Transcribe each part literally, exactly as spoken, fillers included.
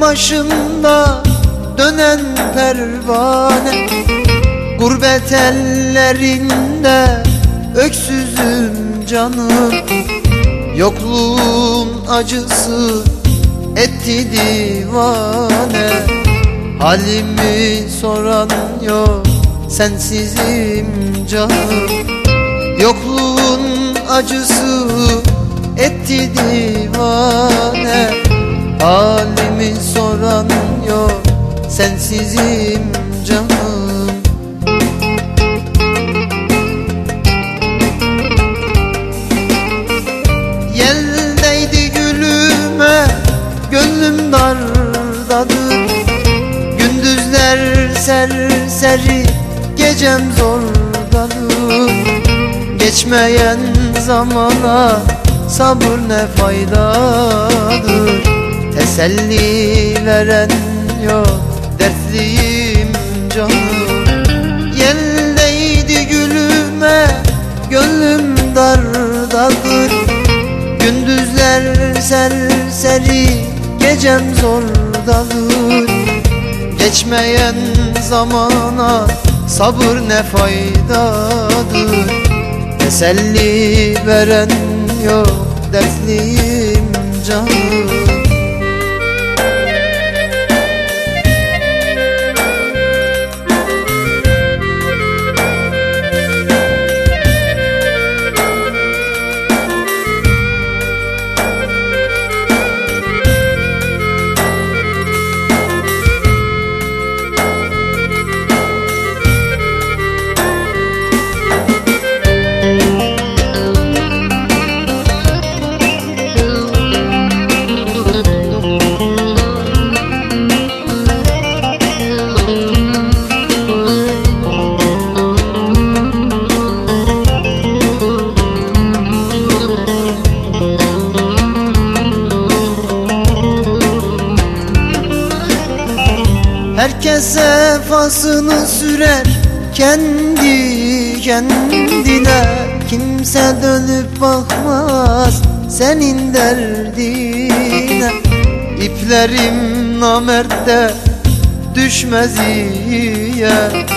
başımda dönen pervane, gurbet ellerinde öksüzüm canım. Yokluğun acısı etti divane, halimi soran yok, sensizim canım. Yokluğun acısı etti divane, halimi soran yok, sensizim canım. Yeldeydi gülüme, gönlüm dardadır. Gündüzler serseri, gecem zordadır. Geçmeyen zamana sabır ne faydadır. Teselli veren yok, dertliyim canım. Yeldeydi gülüme, gönlüm dardadır. Gündüzler serseri, gecem zordadır. Geçmeyen zamana sabır ne faydadır. Teselli veren yok, dertliyim canım. Herkes sefasını sürer kendi kendine, kimse dönüp bakmaz senin derdine. İplerim namerde düşmez iyiye,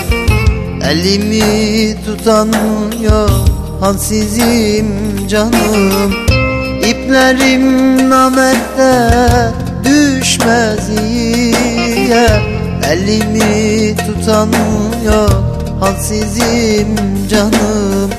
elimi tutan yok, halsizim canım. İplerim namerde düşmez iyiye, elimi tutan yok, halsizim canım.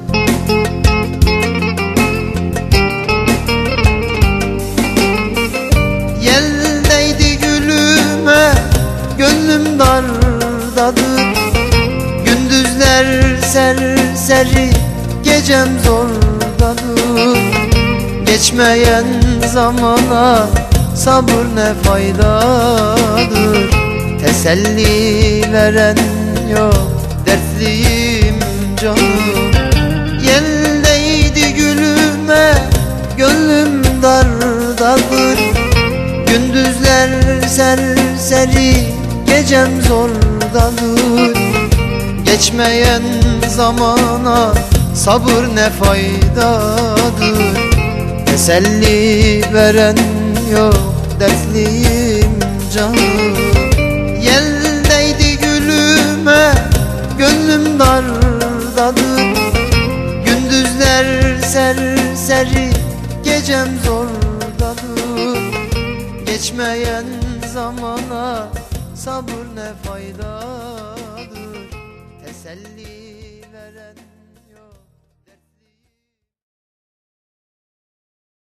Yeldeydi gülüme, gönlüm dardadır. Gündüzler serseri, gecem zordadır. Geçmeyen zamana sabır ne faydadır. Teselli veren yok, dertliyim canım. Yeldeydi gülüme, gönlüm dardadır. Gündüzler serseri, gecem zordadır. Geçmeyen zamana sabır ne faydadır. Teselli veren yok, dertliyim canım. Yeldeydi gülüme, gönlüm dardadır. Gündüzler serseri, gecem zordadır. Geçmeyen zamana sabır ne faydadır. Teselli